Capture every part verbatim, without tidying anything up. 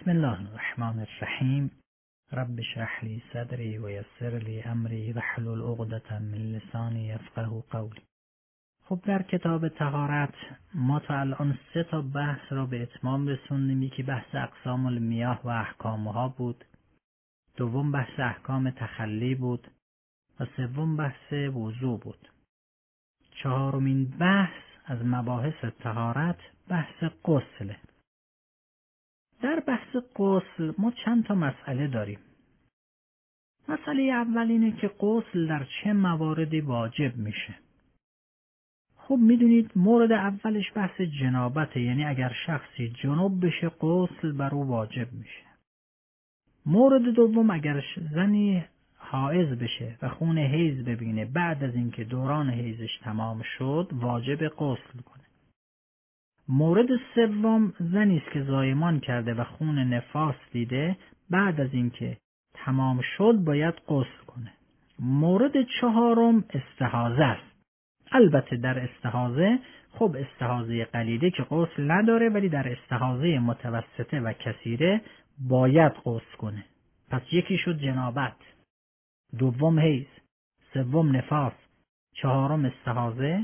بسم الله الرحمن الرحیم. رب اشرح لی صدری و یسر لی امری واحلل عقدة من لسانی یفقهوا قولی. خب در کتاب طهارت ما تا الان سه تا بحث را به اتمام رسوندیم. که بحث اقسام المیاه و احکامها بود، دوم بحث احکام تخلی بود و سوم بحث وضو بود. چهارمین بحث از مباحث طهارت بحث غسل. در بحث غسل ما چند تا مسئله داریم. مسئله اول اینه که غسل در چه مواردی واجب میشه. خب میدونید مورد اولش بحث جنابته، یعنی اگر شخصی جنوب بشه غسل بر او واجب میشه. مورد دوم اگر زنی حائض بشه و خون حیض ببینه بعد از اینکه دوران حیضش تمام شد واجب غسل کنه. مورد سوم زنی است که زایمان کرده و خون نفاس دیده بعد از اینکه تمام شد باید غسل کنه. مورد چهارم استحاضه است. البته در استحاضه خب استحاضه قلیله که غسل نداره، ولی در استحاضه متوسطه و کثیره باید غسل کنه. پس یکی شد جنابت، دوم حیض، سوم نفاس، چهارم استحاضه،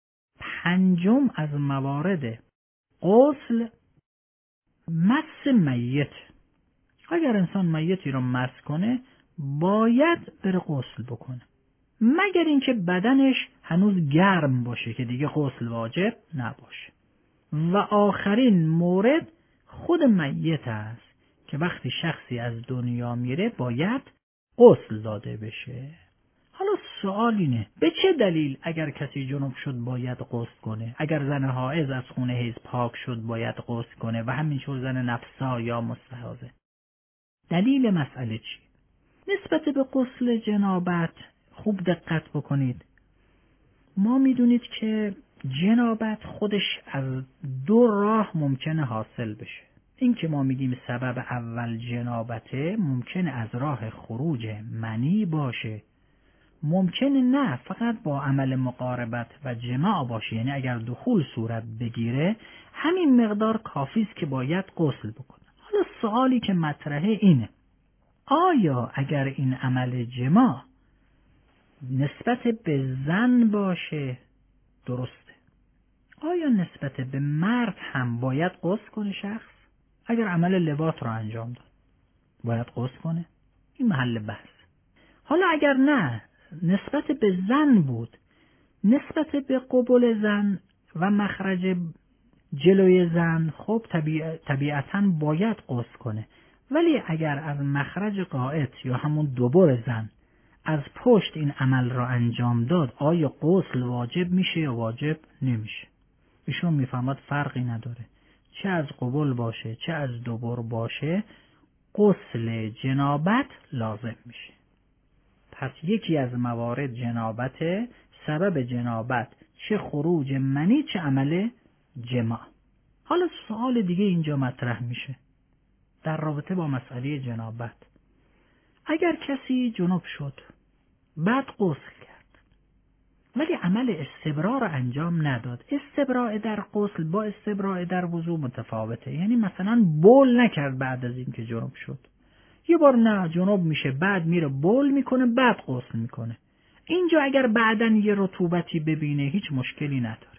پنجم از موارد غسل مس میت. اگر انسان میتی را مس کنه باید بره غسل بکنه، مگر اینکه بدنش هنوز گرم باشه که دیگه غسل واجب نباشه. و آخرین مورد خود میت است که وقتی شخصی از دنیا میره باید غسل داده بشه. حالا سوال اینه به چه دلیل اگر کسی جنوب شد باید غسل کنه؟ اگر زن حائض از خون حیض پاک شد باید غسل کنه و همینطور زن نفسا یا مستحاضه. دلیل مسئله چی؟ نسبت به غسل جنابت خوب دقت بکنید. ما میدونید که جنابت خودش از دو راه ممکنه حاصل بشه. این که ما میگیم سبب اول جنابته ممکنه از راه خروج منی باشه، ممکنه نه فقط با عمل مقاربت و جماع باشه، یعنی اگر دخول صورت بگیره همین مقدار کافی است که باید غسل بکنه. حالا سوالی که مطرحه اینه آیا اگر این عمل جماع نسبت به زن باشه درسته؟ آیا نسبت به مرد هم باید غسل کنه شخص؟ اگر عمل لواط را انجام داد باید غسل کنه؟ این محل بحث. حالا اگر نه نسبت به زن بود، نسبت به قبول زن و مخرج جلوی زن خب طبیع... طبیعتاً باید غسل کنه، ولی اگر از مخرج قائط یا همون دوبر زن از پشت این عمل را انجام داد آیا غسل واجب میشه یا واجب نمیشه؟ ایشون میفهمد فرقی نداره، چه از قبول باشه چه از دوبر باشه غسل جنابت لازم میشه. پس یکی از موارد جنابت، سبب جنابت چه خروج منی چه عمل جماع. حالا سوال دیگه اینجا مطرح میشه در رابطه با مسئله جنابت. اگر کسی جنوب شد بعد غسل کرد ولی عمل استبرا را انجام نداد، استبراء در غسل با استبراء در وضو متفاوته. یعنی مثلا بول نکرد بعد از اینکه جنوب شد، یه بار نه جنوب میشه بعد میره بول میکنه بعد غسل میکنه. اینجا اگر بعدن یه رطوبتی ببینه هیچ مشکلی نداره،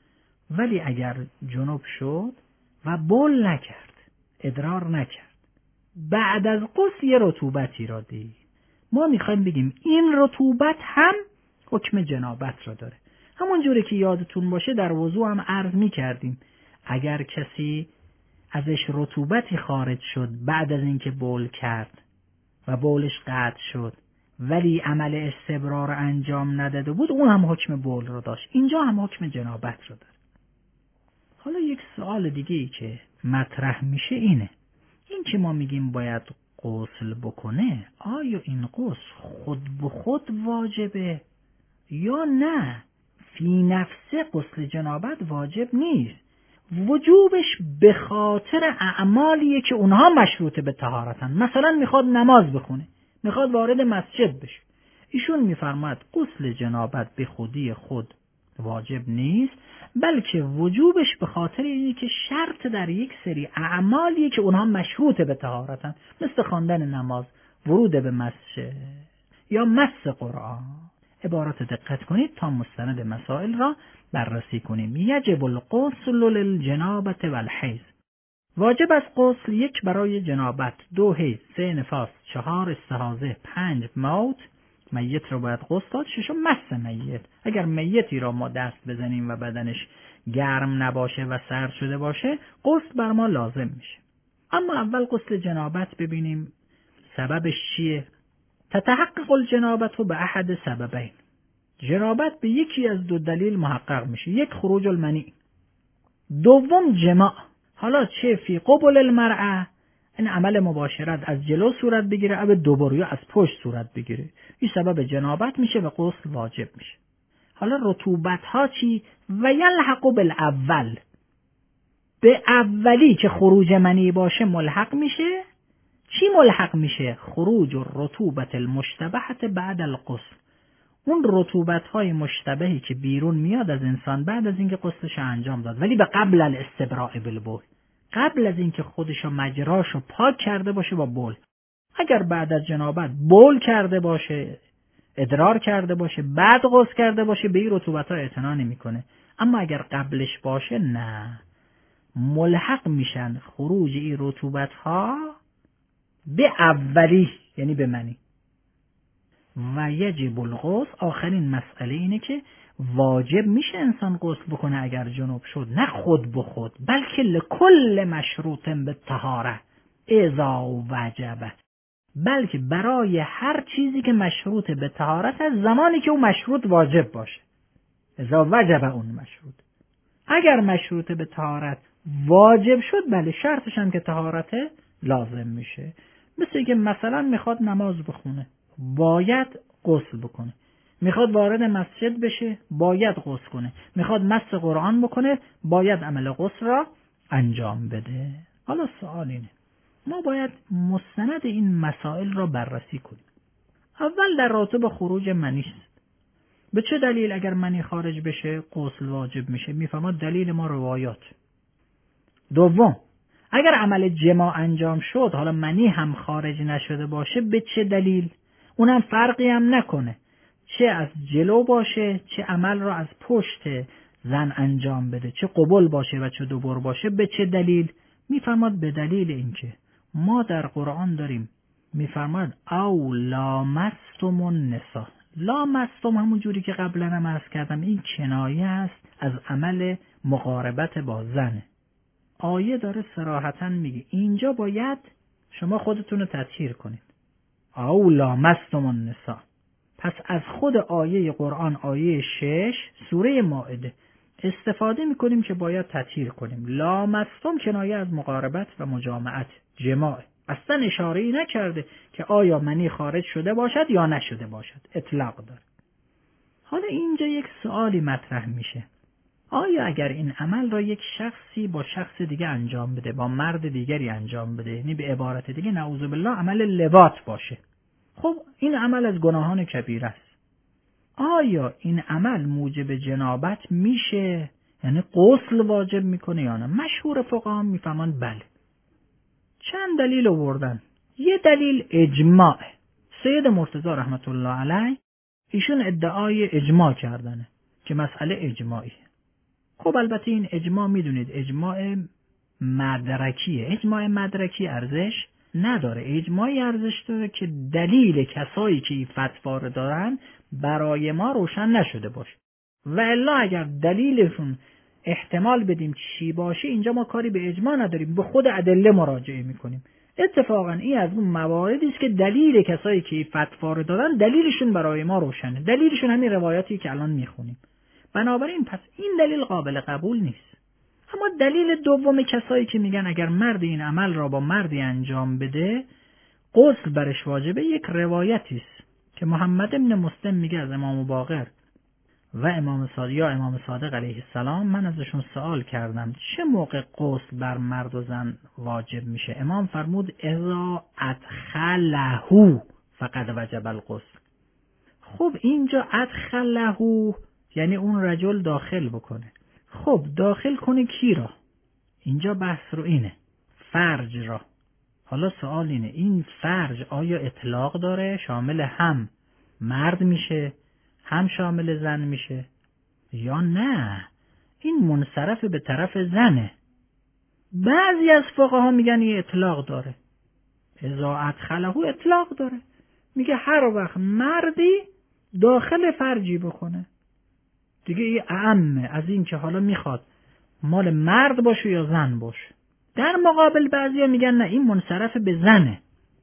ولی اگر جنوب شد و بول نکرد، ادرار نکرد، بعد از غسل یه رطوبتی را دید، ما میخوایم بگیم این رطوبت هم حکم جنابت را داره. همون جوری که یادتون باشه در وضو هم عرض میکردیم اگر کسی ازش رطوبتی خارج شد بعد از اینکه بول کرد و بولش قطع شد ولی عمل استبرا را انجام نداده بود اون هم حکم بول رو داشت، اینجا هم حکم جنابت رو داره. حالا یک سوال دیگه ای که مطرح میشه اینه، این که ما میگیم باید غسل بکنه آیا این غسل خود به خود واجبه یا نه؟ فی نفسه غسل جنابت واجب نیست، وجوبش به خاطر اعمالیه که اونها مشروط به طهارتن. مثلا میخواد نماز بخونه، میخواد وارد مسجد بشه، ایشون میفرماد غسل جنابت به خودی خود واجب نیست، بلکه وجوبش به خاطر اینه که شرط در یک سری اعمالیه که اونها مشروط به طهارتن، مثل خواندن نماز، ورود به مسجد یا مس قرآن. عبارات دقت کنید تا مستند مسائل را بررسی کنیم. یجب الغسل للجنابة والحیض. واجب از غسل: یک برای جنابت، دو حیض، سه نفاس، چهار استحاضه، پنج موت، میت رو باید غسل داد، ششم مس میت. اگر میتی را ما دست بزنیم و بدنش گرم نباشه و سرد شده باشه، غسل بر ما لازم میشه. اما اول غسل جنابت ببینیم سببش چیه. تتحقق الجنابت به احد سببین. جنابت به یکی از دو دلیل محقق میشه: یک خروج المنی، دوم جماع. حالا چه فی قبل المرأة، این عمل مباشرت از جلو صورت بگیره، او دوباره یا از پشت صورت بگیره، این سبب جنابت میشه و غسل واجب میشه. حالا رطوبت ها چی؟ و یلحق بالاول، به اولی که خروج منی باشه ملحق میشه. چی ملحق میشه؟ خروج الرطوبت المشتبهة بعد الغسل، اون رطوبت های مشتبهی که بیرون میاد از انسان بعد از اینکه غسلش انجام داد، ولی به قبل الاستبراء بالبول، قبل از اینکه خودشو مجراشو پاک کرده باشه با بول. اگر بعد از جنابت بول کرده باشه، ادرار کرده باشه، بعد غسل کرده باشه، به این رطوبت ها اعتنا نمیکنه. اما اگر قبلش باشه نه، ملحق میشن خروج این رطوبت ها به اولی، یعنی به منی. و یجب الغسل، آخرین مسئله اینه که واجب میشه انسان غسل بکنه اگر جنوب شد، نه خود به خود، بلکه لکل مشروط به طهاره اذا وجب، بلکه برای هر چیزی که مشروط به طهارت از زمانی که اون مشروط واجب باشه. اذا وجب اون مشروط، اگر مشروط به طهارت واجب شد، بله شرطش هم که طهارت لازم میشه. مثل که مثلا میخواد نماز بخونه، باید غسل بکنه. میخواد وارد مسجد بشه، باید غسل کنه. میخواد مس قرآن بکنه، باید عمل غسل را انجام بده. حالا سوال اینه، ما باید مستند این مسائل را بررسی کنیم. اول در رابطه خروج منی است. به چه دلیل اگر منی خارج بشه غسل واجب میشه؟ میفهمد دلیل ما روایات. دوم، اگر عمل جماع انجام شد، حالا منی هم خارج نشده باشه، به چه دلیل؟ اونم فرقی هم نکنه، چه از جلو باشه، چه عمل را از پشت زن انجام بده، چه قبول باشه و چه دبر باشه، به چه دلیل؟ میفرماد به دلیل اینکه ما در قرآن داریم میفرماد او لامستم النساء. لامستم همون جوری که قبلا هم عرض کردم این کنایه است از عمل مقاربت با زنه. آیه داره صراحتاً میگه اینجا باید شما خودتون رو تطهیر کنید. او لامستم النساء. پس از خود آیه قرآن، آیه شش سوره مائده، استفاده میکنیم که باید تطهیر کنیم. لامستم کنایه از مقاربت و مجامعت، جماع. اصلا اشاره‌ای نکرده که آیا منی خارج شده باشد یا نشده باشد، اطلاق داره. حالا اینجا یک سوالی مطرح میشه، آیا اگر این عمل را یک شخصی با شخص دیگه انجام بده، با مرد دیگری انجام بده، یعنی به عبارت دیگه نعوذ بالله عمل لواط باشه، خب این عمل از گناهان کبیره است. آیا این عمل موجب جنابت میشه؟ یعنی غسل واجب میکنه یا نه؟ مشهور فقها میفهمند بله. چند دلیل آوردن. یه دلیل اجماع. سید مرتضی رحمت الله علیه ایشون ادعای اجماع کردنه که مسئله اجماعی. خب البته این اجماع میدونید اجماع مدرکیه. اجماع مدرکی ارزش نداره. اجماعی ارزش داره که دلیل کسایی که این فتوا رو دارن برای ما روشن نشده باشه. و الا اگر دلیلشون احتمال بدیم چی باشه، اینجا ما کاری به اجماع نداریم، به خود ادله مراجعه میکنیم. اتفاقا این از اون مواردی است که دلیل کسایی که فتوا رو دادن دلیلشون برای ما روشنه. دلیلشون همین روایاتی که الان میخونیم. بنابراین پس این دلیل قابل قبول نیست. اما دلیل دوم کسایی که میگن اگر مرد این عمل را با مردی انجام بده غسل برش واجبه، یک روایتی است که محمد ابن مسلم میگه از امام باقر و امام صادق یا امام صادق علیه السلام، من ازشون سوال کردم چه موقع غسل بر مرد و زن واجب میشه؟ امام فرمود اذا ادخله فقد وجب الغسل. خب اینجا ادخله یعنی اون رجل داخل بکنه. خب داخل کنه کی را؟ اینجا بحث رو اینه، فرج را. حالا سوال اینه این فرج آیا اطلاق داره؟ شامل هم مرد میشه هم شامل زن میشه یا نه این منصرف به طرف زنه؟ بعضی از فقها میگن این اطلاق داره، اذا ادخله اطلاق داره، میگه هر وقت مردی داخل فرجی بکنه دیگه این اعمه از این که حالا میخواد مال مرد باشه یا زن باشه. در مقابل بعضیا میگن نه این منصرف به زنه.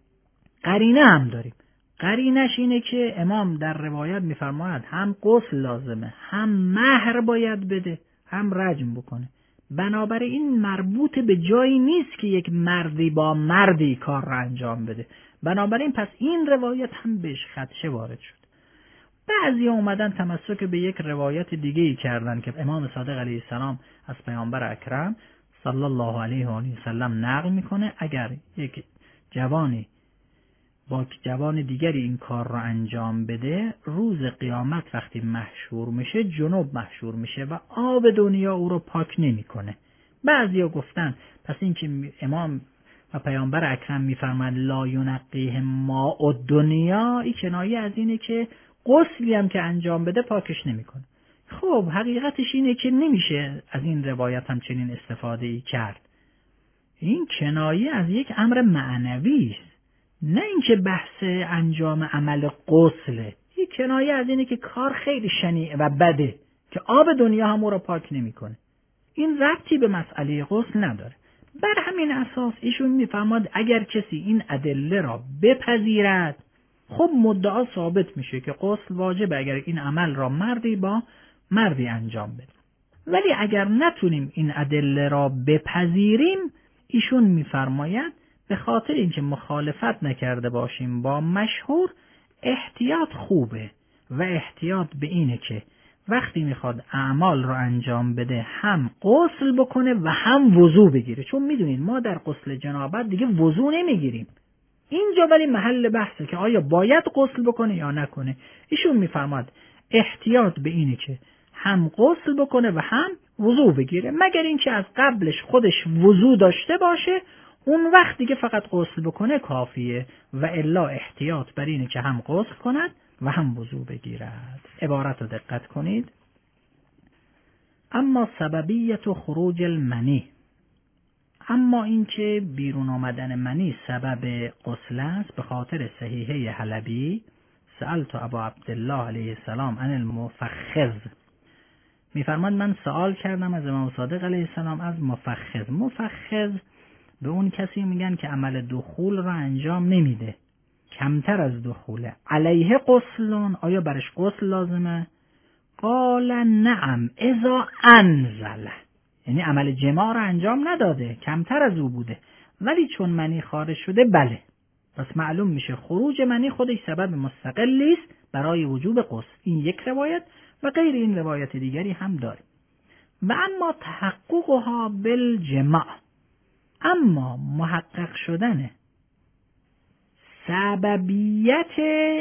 قرینه هم داریم، قرینش اینه که امام در روایت میفرماید هم غسل لازمه، هم مهر باید بده، هم رجم بکنه. بنابراین مربوط به جایی نیست که یک مردی با مردی کار را انجام بده. بنابراین پس این روایت هم بهش خدشه وارد شد. بعضی اومدن تمسک به یک روایت دیگه ای کردن که امام صادق علیه السلام از پیامبر اکرم صلی الله علیه و آله و سلم نقل میکنه اگر یک جوانی با جوان دیگری این کار را انجام بده، روز قیامت وقتی محشور میشه جنوب محشور میشه و آب دنیا او رو پاک نمیکنه. بعضیا گفتن پس این که امام و پیامبر اکرم میفرمایند لا ینقیه ماء الدنیا، این کنایه از اینه که غسلی هم که انجام بده پاکش نمیکنه. خب حقیقتش اینه که نمیشه از این روایت هم چنین استفاده ای کرد. این کنایه از یک امر معنوی است، نه اینکه بحث انجام عمل غسله. این کنایه از اینه که کار خیلی شنیع و بده که آب دنیا هم او را پاک نمیکنه. این ربطی به مسئله غسل نداره. بر همین اساس ایشون میفرماد اگر کسی این ادله را بپذیرد، خب مدعا ثابت میشه که غسل واجبه اگر این عمل را مردی با مردی انجام بده. ولی اگر نتونیم این ادله را بپذیریم، ایشون میفرماید به خاطر اینکه مخالفت نکرده باشیم با مشهور، احتیاط خوبه و احتیاط به اینه که وقتی میخواد اعمال رو انجام بده هم غسل بکنه و هم وضو بگیره. چون میدونید ما در غسل جنابت دیگه وضو نمیگیریم. اینجا ولی محل بحثه که آیا باید غسل بکنه یا نکنه. ایشون میفرماد احتیاط به اینه که هم غسل بکنه و هم وضو بگیره، مگر اینکه از قبلش خودش وضو داشته باشه، اون وقت دیگه فقط غسل بکنه کافیه و الا احتیاط بر اینه که هم غسل کند و هم وضو بگیرد. عبارت رو دقت کنید. اما سببیت خروج المنی، اما اینکه بیرون آمدن منی سبب غسل است، به خاطر صحیحه حلبی سألت ابا عبدالله علیه السلام عن المفخذ، میفرماد من سوال کردم از امام صادق علیه السلام از مفخذ. مفخذ به اون کسی میگن که عمل دخول را انجام نمیده، کمتر از دخوله. علیه غسلون، آیا برش غسل لازمه؟ قال نعم اذا انزله، یعنی عمل جماع را انجام نداده، کمتر از او بوده، ولی چون منی خارج شده بله. پس معلوم میشه خروج منی خودش سبب مستقلی است برای وجوب غسل. این یک روایت و غیر این روایت دیگری هم داره. و اما تحققها بالجماع، اما محقق شدن سببیت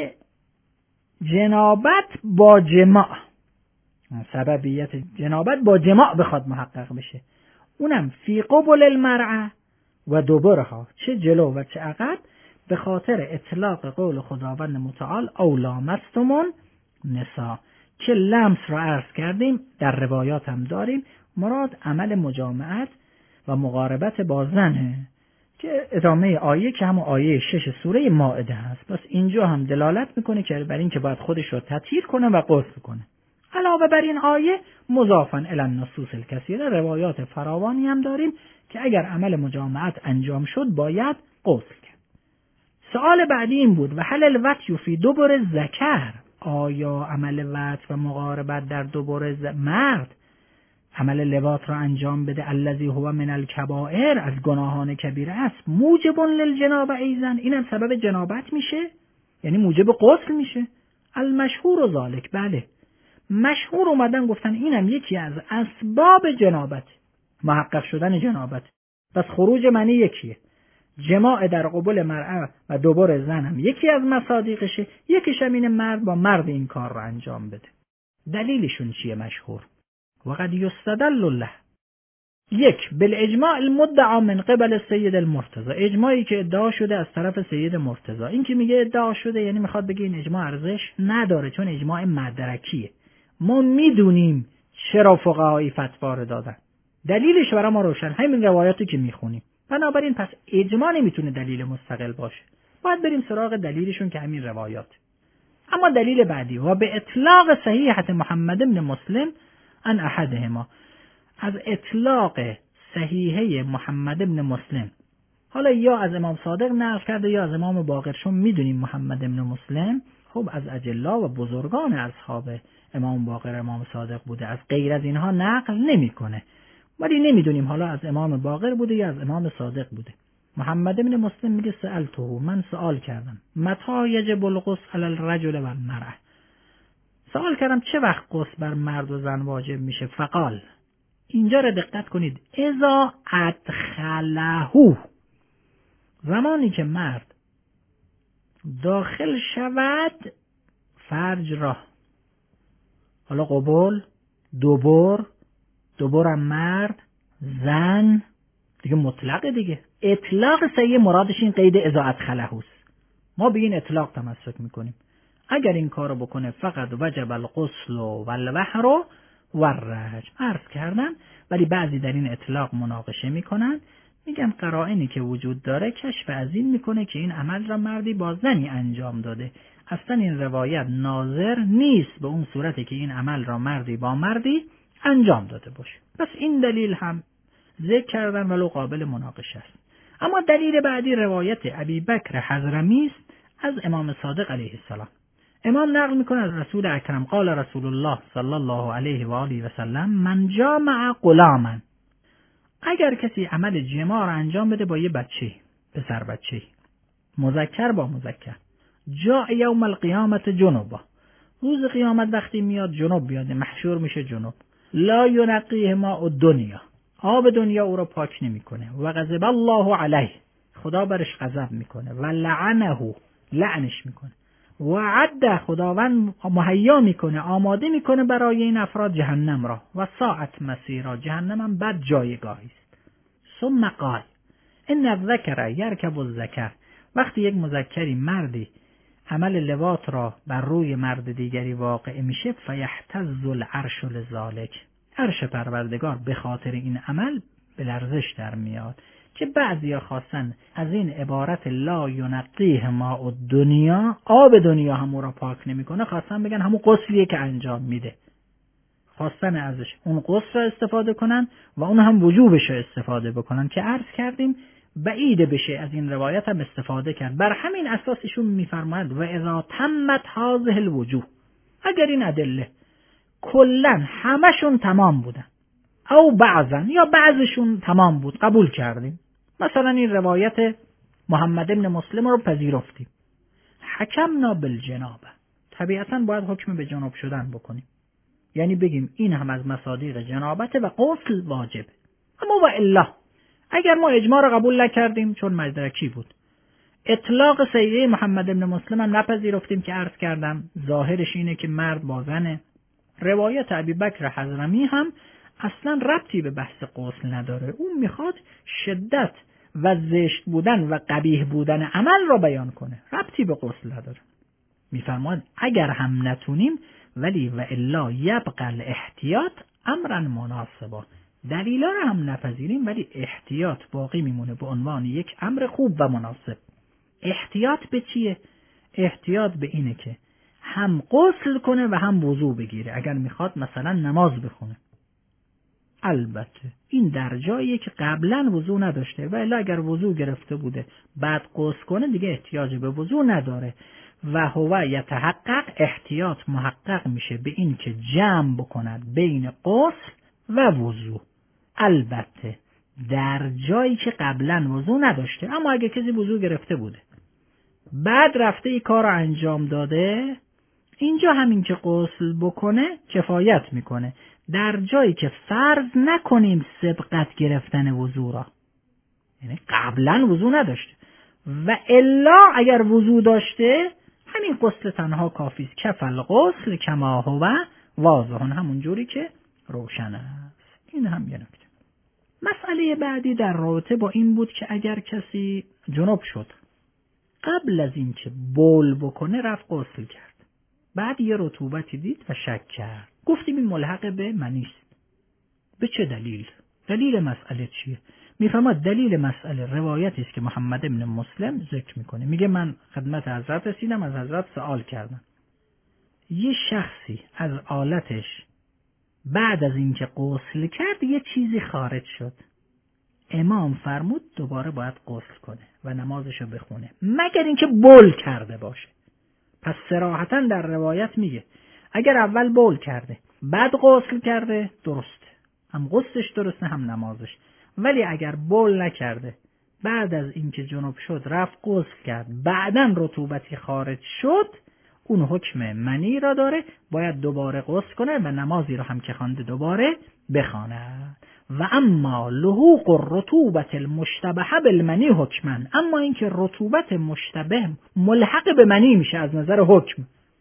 جنابت با جماع، سببیت جنابت با جماع بخواد محقق بشه، اونم فی قبل المرأة و دبرها، چه جلو و چه عقب، به خاطر اطلاق قول خداوند متعال او لامستمون نساء، که لمس را عرض کردیم در روایات هم داریم، مراد عمل مجامعت و مقاربت با زنه که ادامه آیه که همون آیه شش سوره مائده هست. پس اینجا هم دلالت میکنه که بر این که باید خودش رو تطهیر کنه و غسل کنه. علاوه بر این آیه مضافاً الی النصوص الکثیره روایات فراوانی هم داریم که اگر عمل مجامعت انجام شد باید غسل کرد. سوال بعدی این بود و هل الوطی فی دبر ذکر، آیا عمل وطی و مقاربت در دبر ز... مرد عمل لواط را انجام بده الذی هو من الکبائر، از گناهان کبیره است، موجب للجنابه ایضا، اینم سبب جنابت میشه، یعنی موجب غسل میشه. المشهور ذالک، بله مشهور اومدن گفتن اینم یکی از اسباب جنابت، محقق شدن جنابت. پس خروج منی یکیه، جماع در قبول مرأة و دبر زن هم یکی از مصادیقشه، یکیش هم اینه مرد با مرد این کار رو انجام بده. دلیلشون چیه مشهور؟ وقد یستدل له. یک، بالاجماع المدعا من قبل سید المرتضی، اجماعی که ادعا شده از طرف سید مرتضی. این که میگه ادعا شده یعنی میخواد بگه این اجماع ارزش نداره، چون اجماع مدرکیه. ما میدونیم چرا فقهای فتوا رو دادن، دلیلش برای ما روشن، همین روایاتی که میخونیم. بنابراین پس اجماع نمیتونه دلیل مستقل باشه، باید بریم سراغ دلیلشون که همین روایات. اما دلیل بعدی، و به اطلاق صحیحت محمد بن مسلم ان احدهما، از اطلاق صحیحه محمد بن مسلم، حالا یا از امام صادق نقل کرده یا از امام باقر، چون میدونیم محمد بن مسلم خب از اجلا و بزرگان اصحاب امام باقر امام صادق بوده، از غیر از اینها نقل نمیکنه، ولی نمیدونیم حالا از امام باقر بوده یا از امام صادق بوده. محمد بن مسلم میگه سألته، من سوال کردم، متى یجب الغسل علی الرجل و المرأة، سوال کردم چه وقت غسل بر مرد و زن واجب میشه؟ فقال، اینجا را دقت کنید، اذا ادخله، زمانی که مرد داخل شود فرج را، حالا قبول، دوبر، دوبرم مرد، زن، دیگه مطلقه دیگه. اطلاق صحیح مرادش این قید اذا ادخله است. ما به این اطلاق تمسک میکنیم. اگر این کارو بکنه فقط وجب الغسل و البحر و الرجم، عرض کردم. ولی بعضی در این اطلاق مناقشه میکنن، میگن قرائنی که وجود داره کشف از این میکنه که این عمل را مردی با زنی انجام داده. اصلا این روایت ناظر نیست به اون صورتی که این عمل را مردی با مردی انجام داده باشه. پس این دلیل هم ذکر کردن ولو قابل مناقشه است. اما دلیل بعدی روایت ابی بکر حضرمی است از امام صادق علیه السلام. امام نقل میکنه از رسول اکرم قال رسول الله صلی الله علیه و آله و سلم من جامع غلاما، اگر کسی عمل جماع را انجام بده با یه بچه، پسر بچه، مذکر با مذکر، جاء یوم القیامت جنوبا، روز قیامت وقتی میاد جنوب بیاد، محشور میشه جنوب، لا ینقیه ماء الدنیا، آب دنیا او را پاک نمیکنه، و غضب الله علیه، خدا برش غضب میکنه، و لعنه، لعنش میکنه، و عد، خداوند مهیا میکنه، آماده میکنه برای این افراد جهنم را، و ساعت مسیرا، جهنم هم بد جایگاهی است. ثم قال ان الذکر یرکب الذکر، وقتی یک مذکری مردی عمل لواط را بر روی مرد دیگری واقع میشه، فیهتز العرش لذالک، عرش پروردگار به خاطر این عمل به لرزش در میاد. که بعضیا خواستن از این عبارت لا ینقیه ماء الدنیا، آب دنیا همون را پاک نمیکنه، خواستن بگن همون غسلیه که انجام میده، خواستن ازش اون غسل را استفاده کنن و اون هم وجوبش را استفاده بکنن، که عرض کردیم بعید بشه از این روایت هم استفاده کرد. بر همین اساسشون میفرماید و اذا تمت هذه الوجوه، اگر این ادله کلا همشون تمام بودن او بعضا یا بعضشون تمام بود، قبول کردیم، مثلا این روایت محمد بن مسلم رو پذیرفتیم، حکمنا بالجنابه، طبیعتا باید حکم به جناب شدن بکنیم، یعنی بگیم این هم از مصادیق جنابت و غسل واجب. اما و الا اگر ما اجماع رو قبول نکردیم چون مدرکی بود، اطلاق صحیح محمد بن مسلم هم نپذیرفتیم که عرض کردم ظاهرش اینه که مرد با زنه، روایت ابی بکر حضرمی هم اصلا ربطی به بحث غسل نداره، اون میخواد شدت و زشت بودن و قبیح بودن عمل را بیان کنه، ربطی به غسل نداره. میفرماد اگر هم نتونیم ولی و الا یبقى الاحتیاط امرا مناسبا، دلیلا را هم نپذیریم ولی احتیاط باقی میمونه به عنوان یک امر خوب و مناسب. احتیاط به چیه؟ احتیاط به اینه که هم غسل کنه و هم وضو بگیره اگر میخواد مثلا نماز بخونه. البته این در جاییه که قبلا وضو نداشته، و الا اگر وضو گرفته بوده بعد غسل کنه دیگه احتیاج به وضو نداره. و هو یتحقق، احتیاط محقق میشه به این که جمع بکند بین غسل و وضو، البته در جایی که قبلا وضو نداشته. اما اگه کسی وضو گرفته بوده بعد رفته ای کار رو انجام داده، اینجا همین که غسل بکنه کفایت میکنه، در جایی که فرض نکنیم سبقت گرفتن وضو را، یعنی قبلا وضو نداشته و الا اگر وضو داشته همین غسل تنها کافی است. کفل غسل کما هو واضحون، همون جوری که روشن است. این هم یه نکته. مسئله بعدی در رابطه با این بود که اگر کسی جنب شد، قبل از اینکه بول بکنه رفت غسل کرد، بعد یه رطوبتی دید و شک کرد، گفتیم این ملحق به منی است. به چه دلیل؟ دلیل مسئله چیه؟ میفهمد دلیل مسئله روایتی است که محمد ابن مسلم ذکر میکنه. میگه من خدمت حضرت رسیدم، از حضرت سوال کردم، یه شخصی از آلتش بعد از اینکه غسل کرد یه چیزی خارج شد، امام فرمود دوباره باید غسل کنه و نمازشو بخونه مگر اینکه بول کرده باشه. پس صراحتاً در روایت میگه اگر اول بول کرده بعد غسل کرده درسته، هم غسلش درسته هم نمازش. ولی اگر بول نکرده بعد از اینکه جنب شد رفت غسل کرد بعداً رطوبتی خارج شد، اون حکم منی را داره، باید دوباره غسل کنه و نمازی را هم که خوانده دوباره بخواند. و اما لحوق الرطوبت المشتبه بالمنی حکمن، اما اینکه رطوبت مشتبه ملحق به منی میشه از نظر حکم،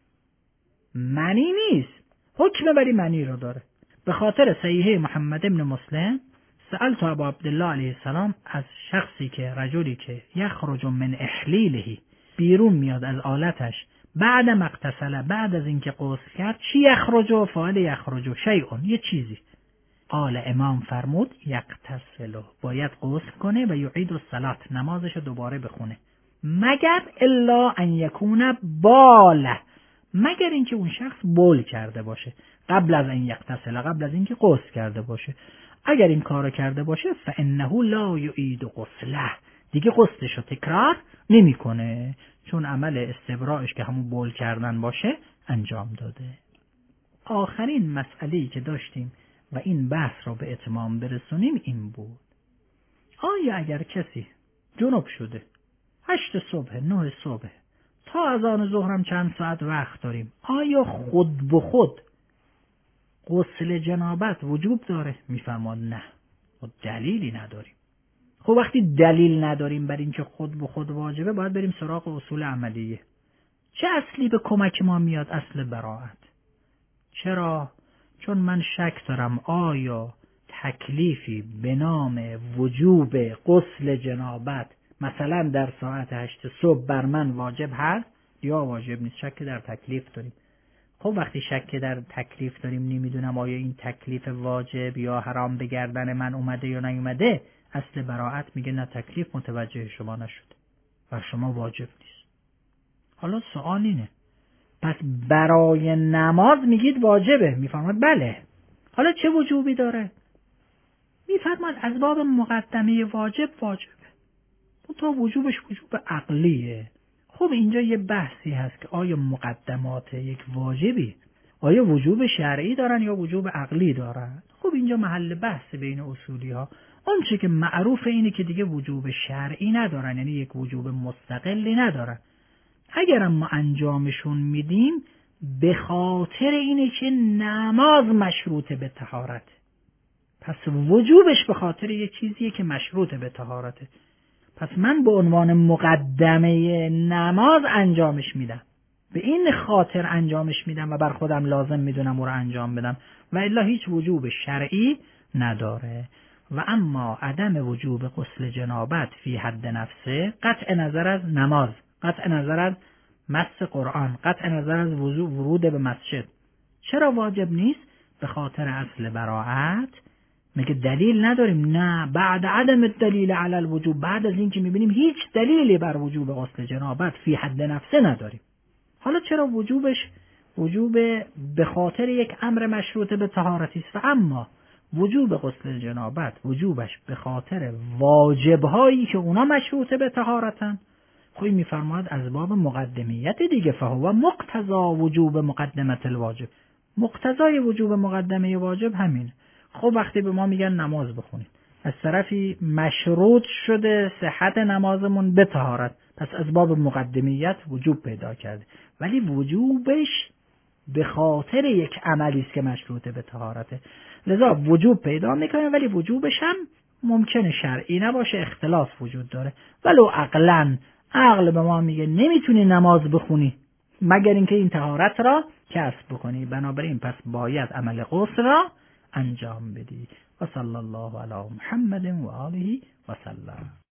منی نیست، حکم ولی منی را داره. به خاطر صحیحه محمد ابن مسلم سألت ابا عبدالله علیه السلام از شخصی که رجلی که یخرج من احلیله، بیرون میاد از آلتش بعد مغتسل، بعد از اینکه غسل کرد، چی یخرج؟ فاعل یخرج شیئون، یه چیزی. قال امام فرمود یغتسل، باید غسل کنه و یعید الصلاة، نمازش دوباره بخونه، مگر الا ان یکون باله، مگر اینکه اون شخص بول کرده باشه قبل از این یغتسل، قبل از اینکه غسل کرده باشه. اگر این کارو کرده باشه فانه لا یعید غسله، دیگه غسلشو تکرار نمیکنه، چون عمل استبراءش که همون بول کردن باشه انجام داده. آخرین مسئله‌ای که داشتیم و این بحث را به اتمام برسونیم این بود، آیا اگر کسی جنب شده هشت صبح نه صبح تا اذان ظهرم چند ساعت وقت داریم، آیا خود به خود غسل جنابت وجوب داره؟ میفرماد نه، دلیلی نداریم. خب وقتی دلیل نداریم بر اینکه خود به خود واجبه، باید بریم سراغ اصول عملیه. چه اصلی به کمک ما میاد؟ اصل براءت. چرا؟ چون من شک دارم آیا تکلیفی به نام وجوب غسل جنابت مثلا در ساعت هشت صبح بر من واجب هست یا واجب نیست. شک در تکلیف داریم. خب وقتی شک در تکلیف داریم نمیدونم آیا این تکلیف واجب یا حرام به گردن من اومده یا نیومده، اصل براءت میگه نه، تکلیف متوجه شما نشد و شما واجب نیست. حالا سوال اینه، پس برای نماز میگید واجبه؟ میفرماد بله. حالا چه وجوبی داره؟ میفرماد از باب مقدمه واجب واجبه، تا وجوبش وجوب عقلیه. خب اینجا یه بحثی هست که آیا مقدمات یک واجبی آیا وجوب شرعی دارن یا وجوب عقلی دارن؟ خب اینجا محل بحث بین اصولی ها. اون چه که معروف اینه که دیگه وجوب شرعی ندارن، یعنی یک وجوب مستقلی ندارن. اگر ما انجامشون میدیم به خاطر اینه که نماز مشروطه به طهارت، پس وجوبش به خاطر یه چیزیه که مشروطه به طهارته. پس من به عنوان مقدمه نماز انجامش میدم، به این خاطر انجامش میدم و بر خودم لازم میدونم او رو انجام بدم، و الا هیچ وجوب شرعی نداره. و اما عدم وجوب غسل جنابت فی حد نفسه، قطع نظر از نماز، قطع نظر از مس قرآن، قطع نظر از ورود به مسجد، چرا واجب نیست؟ به خاطر اصل براءت. میگه دلیل نداریم، نه، بعد عدم الدلیل علی الوجوب، بعد از اینکه میبینیم هیچ دلیلی بر وجوب غسل جنابت فی حد نفسه نداریم. حالا چرا وجوبش وجوب به خاطر یک امر مشروطه به طهارتی است، و اما وجوب غسل جنابت وجوبش به خاطر واجب‌هایی که اونا مشروطه به طهارتن؟ خب میفرماید از باب مقدمیت دیگه، فهو مقتضا وجوب مقدمت الواجب، مقتضای وجوب مقدمه واجب همین. خب وقتی به ما میگن نماز بخونید، از طرفی مشروط شده صحت نمازمون به طهارت، پس از باب مقدمیت وجوب پیدا کرده، ولی وجوبش به خاطر یک عملی است که مشروطه به طهارته، لذا وجوب پیدا میکنه، ولی وجوبش هم ممکنه شرعی نباشه، اختلاف وجود داره. ولو عقلاً عقل به ما میگه نمیتونی نماز بخونی، مگر اینکه این طهارت را کسب بکنی. بنابراین پس باید عمل غسل را انجام بدی. و صلی الله علی محمد و آله و سلم.